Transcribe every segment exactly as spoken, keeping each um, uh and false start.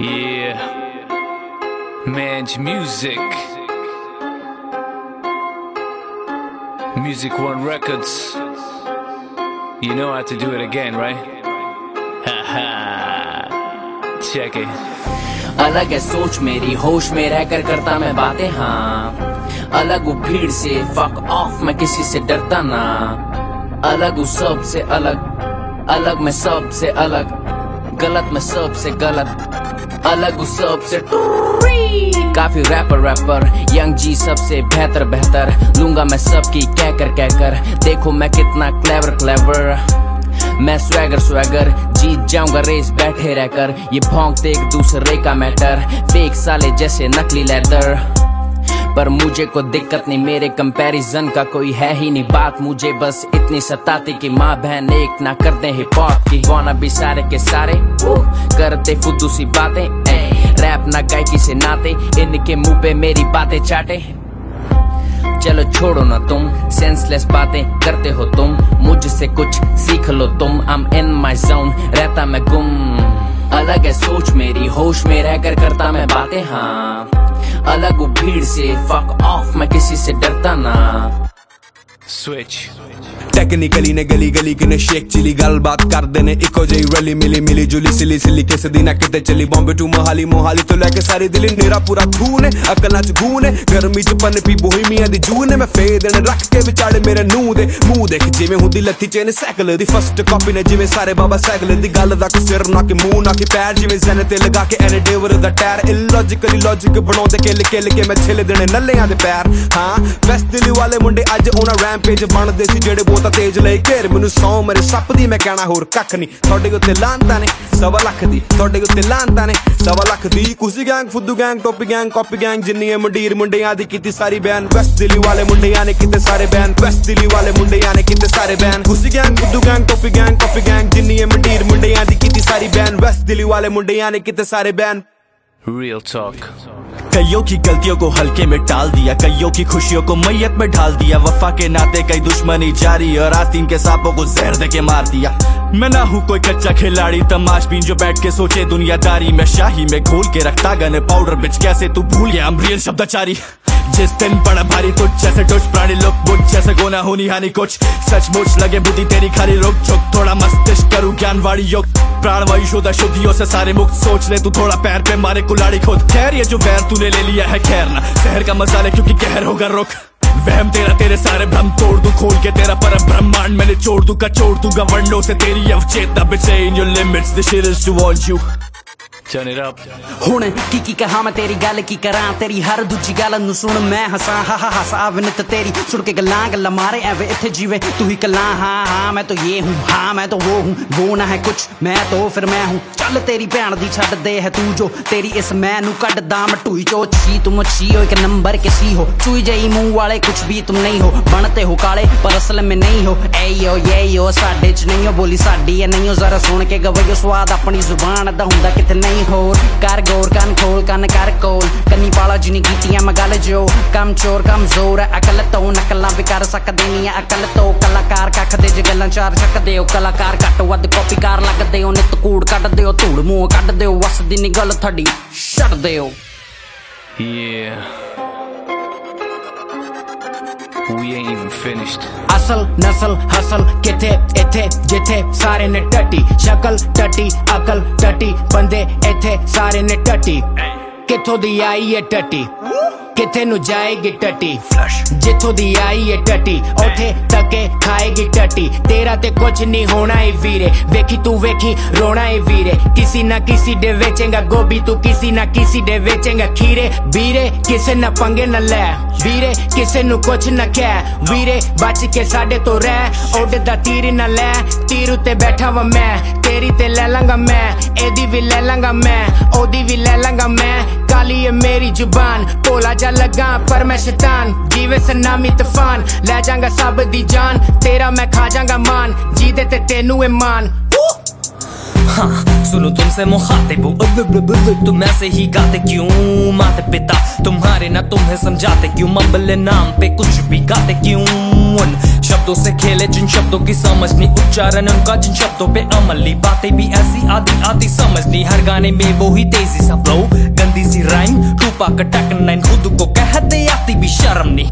Yeah, Mange Music, Music One Records. You know how to do it again, right? Haha, check it. अलग है सोच मेरी, होश में रहकर करता मैं बातें, हाँ अलग हूँ भीड़ से, फक ऑफ मैं किसी से डरता ना। अलग हूँ सबसे अलग, अलग मैं सबसे अलग, गलत मैं सबसे गलत, अलग हूँ सबसे। काफी रैपर रैपर यंग जी सबसे बेहतर बेहतर, लूंगा मैं सबकी कह कर कह कर, देखो मैं कितना क्लेवर क्लेवर। मैं स्वैगर स्वैगर जीत जाऊंगा रेस बैठे रहकर, ये भौंकते एक दूसरे का मैटर, फेक साले जैसे नकली लेदर। पर मुझे कोई दिक्कत नहीं, मेरे कंपैरिजन का कोई है ही नहीं बात, मुझे बस इतनी सताती कि माँ बहन एक ना कर दे हिप हॉप की। वाना भी सारे के सारे करते फुद्दू सी बातें, रैप ना गायकी से नाते, इनके मुंह पे मेरी बातें चाटे। चलो छोड़ो ना तुम, सेंसलेस बातें करते हो तुम, मुझसे कुछ सीख लो तुम। I'm in my zone, रहता मैं गुम। अलग है सोच मेरी, होश में रहकर करता मैं बातें, हाँ अलग हूँ भीड़ से, फक ऑफ मैं किसी से डरता ना। Switch. टेक्निकली ने गली गली किने शेक चिली गल बात कर देने इको जई रली मिली मिली जुली सिली सिली किस दिन किते चली बॉम्बे टू मोहाली मोहाली तो लेके सारी दिल्ली नेरा पूरा खून है, अकल नाच गून है, गर्मी च पन पी बोहीमिया दी जून है। मैं फेद ने रख के विचाले मेरे नूह दे मुंह देख, जिवें हुंदी लत्ती चेन साइकिल दी फर्स्ट कॉपी ने, जिवें सारे बाबा साइकिल दी गल दा कोई सिर ना कि मुंह ना कि पैर, जिवें जन ते लगा के एने डेवर दा टायर। इलॉजिकली लॉजिक बनाउंदे किल किल के मैं छिल देने नल्लेयां दे पैर। हां वेस्ट दिल्ली वाले मुंडे अज ओना रैंपेज बनदे सी जेड़े बोता तेज ले घेर मैनू सौ मेरे सप दी, मैं कहना होर कख नहीं। थोड़े उत्ते लांता ने सवा लख दी, थोड़े उत्ते लांता ने सवा लख दी। कुसी गैंग फुद्दू गैंग टोपी गैंग कॉपी गैंग, जिन्नी मंडीर मुंडियां दी कीती सारी बैन। वेस्ट दिल्ली वाले मुंडियां ने कीते सारे बैन, वेस्ट दिल्ली वाले मुंडियां ने कीते सारे बैन। कुसी गैंग फुद्दू गैंग टोपी गैंग कॉपी गैंग, जिन्नी मंडीर मुंडियां दी कीती सारी बैन। वेस्ट दिल्ली वाले मुंडियां ने कीते सारे बैन। Real talk. कईयों की गलतियों को हल्के में टाल दिया, कईयों की खुशियों को मैयत में ढाल दिया, वफा के नाते कई दुश्मनी जारी, और आस्तीन के सांपों को जहर दे के मार दिया। मैं ना हूँ कोई कच्चा खिलाड़ी तमाशबीन जो बैठ के सोचे दुनियादारी, मैं शाही में घोल के रखता गन पाउडर बिच, कैसे तू भूल गया अमरियल शब्दाचारी। जिस दिन बड़ा भारी तुझ जैसे टुच प्राणी लोग बुझ जैसे गोना होनी हानि कुछ, सचमुच लगे बुद्धि तेरी खाली रुक चुक, थोड़ा मस्तिष्क करूँ ज्ञानवाड़ी युक्त, प्राणवायु शुद्ध शुद्धियों से सारे मुक्त, सोच ले तू थोड़ा पैर पे मारे कुलाड़ी खुद। खैर ये जो वैर तूने ले लिया है खैर ना, शहर का मसाले क्योंकि कहर होगा रुक, वहम तेरा तेरे सारे भ्रम तोड़ दूं खोल के, तेरा पर ब्रह्मांड मैंने छोड़ दूं कचोड़ दूंगा वर्णों से तेरी अवचेतना, between your limits this shit is to want you। Turn it up. हुण की की कहा मैं तेरी गल की करा, तेरी हर दूजी गल नू सुन मैं हसा हा हा हसा विनत तेरी सुन के गल्लां गल्लां मारे एवे इत्थे जीवे तू ही कल्ला। हाँ हाँ मैं तो ये हूँ, हाँ मैं तो वो हूँ, वो ना है कुछ मैं तो फिर मैं हूँ। चल तेरी भैन दी छड्ड दे है तू जो, तेरी इस मैं नू कड्डदा मैं टूई चो छी, तुम छी हो एक नंबर के सी हो, चुई जाई मुंह वाले कुछ भी तुम नहीं हो, बनते हो काले पर असल में नहीं हो। ए यो ये यो साडे च नहीं हो, बोली साडी है नहीं हो, जरा सुन के गवैयो स्वाद अपनी जुबान दा हुंदा किते नहीं होर। कर गौर कन खोल कन कर कोल, कन्नी पाला जिनी कीतियां मैं गल जो, कम चोर कम जोर है अकल तो, नकलां भी कर सकदे नहीं है अकल तो, कलाकार कख दे जे गल्लां चार सकदे हो, कलाकार घट वध कॉपीकार लगदे हो, नित कूड़ कड्डदे हो, धूड़ मूंह कड्डदे हो, वसदी नहीं गल थड़ी छड्डदे हो। Yeah. We ain't even finished. असल नस्ल हसल किथे इथे जिथे सारे ने टटी, शक्ल टटी अकल टटी, बंदे इथे सारे ने टटी, किथों दी आई है टटी किथे नु जाएगी टटी, जिथों दी आई है टटी उथे तके खाएगी टटी। तेरा ते कुछ नहीं होना है वीरे, वेखी तू वेखी रोना है वीरे, किसी ना किसी डे बेचेगा गोभी तू, किसी ना किसी डे बेचेगा खीरे। वीरे किसे न पंगे न ले वीरे, किसे नु कुछ न कह वीरे, बच के साडे तो रह, ओडे दा तीर न ले, तीर उते बैठा वा मैं, तेरी ते ले लांगा मैं, एदी भी ले लांगा मैं, ओदी भी ले लांगा मैं। काली है मेरी जुबान भोला जा लगा पर मैं शैतान, जीवे सनामी तूफान ले जाऊंगा सब दी जान, तेरा मैं खा जाऊंगा मान, जीदे ते तेनू है मान। हाँ सुनो तुमसे मुखातिब हूँ, तुम ऐसे ही गाते क्यों? माता पिता तुम्हारे ना तुम्हें समझाते क्यों? मम्बल नाम पे कुछ भी गाते क्यों? उन शब्दों से खेले जिन शब्दों की समझ नहीं, उच्चारण उनका जिन शब्दों पे अमली, बातें भी ऐसी आधी आधी समझ नहीं। हर गाने में वो ही तेजी सा फ्लो, गंदी सी राइम, टूपा कटक नाइन, खुद को कहते आती भी शर्म नहीं,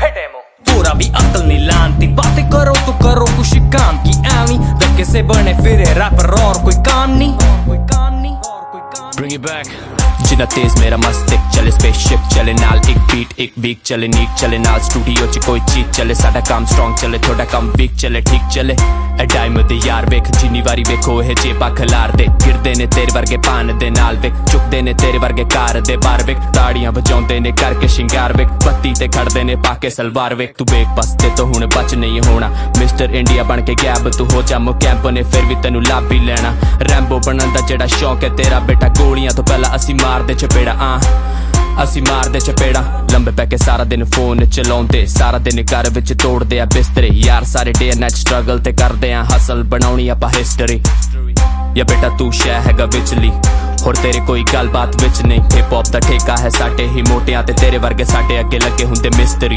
पूरा भी अकल नहीं लानती। बातें करो तो करो कुछ काम की आवी, धक्के से बने फिरे रैपर और कोई काम नहीं, कोई काम नहीं। Bring it back. जिना तेज मेरा मस्तिक चले, स्पेसशिप चले नाल, एक बीट एक बीक चले, नीक चले नाल, स्टूडियो च कोई चीज चले, साडा काम स्ट्रॉन्ग चले, थोड़ा कम वीक चले, ठीक चले। ए टाइम दे यार वेख, जिन्नी वारी वेखो ए जेबा खलार दे, गिरदे ने तेरे वर्गे पान दे नाल वेख, चुकदे ने तेरे वर्गे कार दे बार वेख, ताड़ियां बजाउंदे ने करके शिंगार वेख, बत्ती ते खड़दे ने पाके सलवार वेख। तू वेख बस ते तो हुण बच नहीं होना, मिस्टर इंडिया बन के गैब तू हो जा मुकैंप ने, फिर भी तेनू लाभ ही लेना। रैम्बो बनन दा जेड़ा शौक है तेरा बेटा, गोलियां तो पहला असी मार दे चपेड़ा, आ असी मार दे चपेड़ा। लंबे पैके सारा दिन फोन चलाउंदे, सारा दिन घर विच तोड़दे आ बिस्तरे, यार सारे डे नाइट स्ट्रगल ते करदे आ हसल, बनाउणी आपां हिस्टरी। या बेटा तू शै हैगा विचली, होर तेरे कोई गलबात विच नहीं, हिप हॉप दा ठेका है साडे ही मोटियां ते तेरे वर्गे साडे अगे लगे हुंदे मिस्त्री।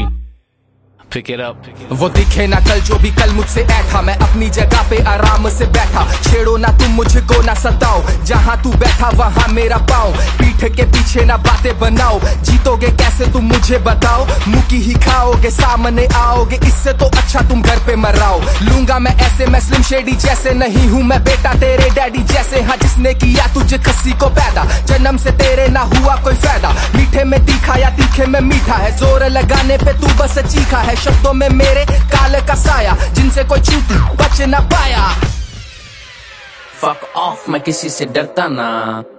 Pick it up. वो दिखे ना कल जो भी कल मुझसे ऐठा, मैं अपनी जगह पे आराम से बैठा, छेड़ो ना तुम मुझको ना सताओ, जहाँ तू बैठा वहाँ मेरा पाँव, पीठ के पीछे ना बातें बनाओ, जीतोगे कैसे तुम मुझे बताओ, मुकी ही खाओगे सामने आओगे, इससे तो अच्छा तुम घर पे मराओ। लूंगा मैं ऐसे, मैं स्लिम शेडी जैसे नहीं हूँ मैं बेटा तेरे डैडी जैसे, हाँ जिसने किया तुझे खस्सी को पैदा, जन्म से तेरे ना हुआ कोई फायदा, मीठे में तीखा या तीखे में मीठा है, जोर लगाने पे तू बस चीखा है, शब्दों में मेरे काले का साया, जिनसे कोई चूक बच ना पाया। Fuck off मैं किसी से डरता ना।